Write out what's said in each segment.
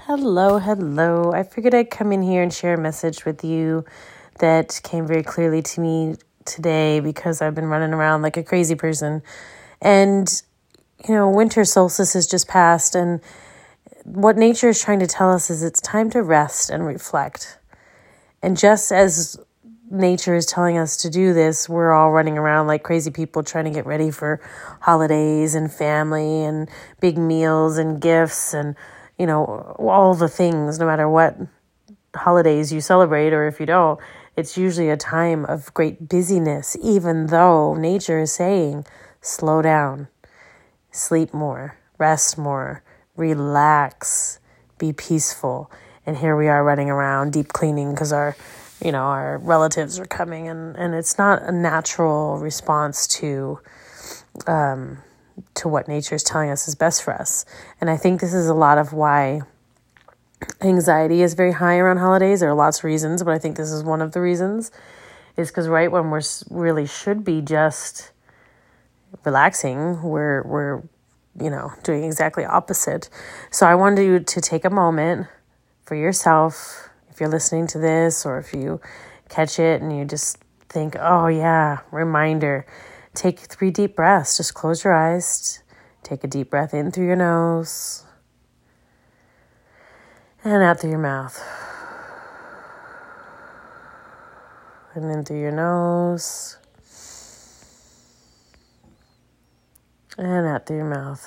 Hello, hello. I figured I'd come in here and share a message with you that came very clearly to me today because I've been running around like a crazy person. And, winter solstice has just passed, and what nature is trying to tell us is it's time to rest and reflect. And just as nature is telling us to do this, we're all running around like crazy people trying to get ready for holidays and family and big meals and gifts and all the things. No matter what holidays you celebrate or if you don't, it's usually a time of great busyness, even though nature is saying slow down, sleep more, rest more, relax, be peaceful. And here we are running around deep cleaning because our relatives are coming, and it's not a natural response to what nature is telling us is best for us. And I think this is a lot of why anxiety is very high around holidays. There are lots of reasons, but I think this is one of the reasons, is because right when we're really should be just relaxing, we're doing exactly opposite. So I wanted you to take a moment for yourself. If you're listening to this, or if you catch it and you just think, oh yeah, reminder, take 3 deep breaths. Just close your eyes. Take a deep breath in through your nose and out through your mouth. And in through your nose and out through your mouth.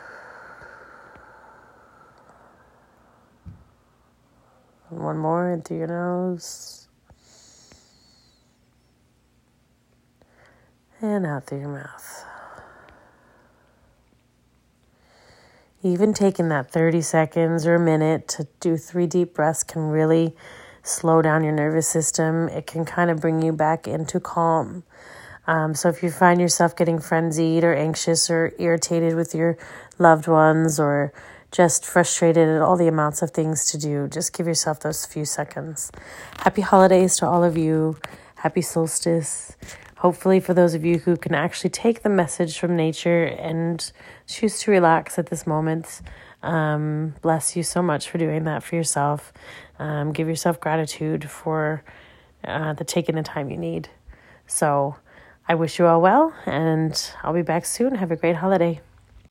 And one more in through your nose and out through your mouth. Even taking that 30 seconds or a minute to do 3 deep breaths can really slow down your nervous system. It can kind of bring you back into calm. So if you find yourself getting frenzied or anxious or irritated with your loved ones or just frustrated at all the amounts of things to do, just give yourself those few seconds. Happy holidays to all of you. Happy solstice. Hopefully for those of you who can actually take the message from nature and choose to relax at this moment, bless you so much for doing that for yourself. Give yourself gratitude for taking the time you need. So I wish you all well, and I'll be back soon. Have a great holiday.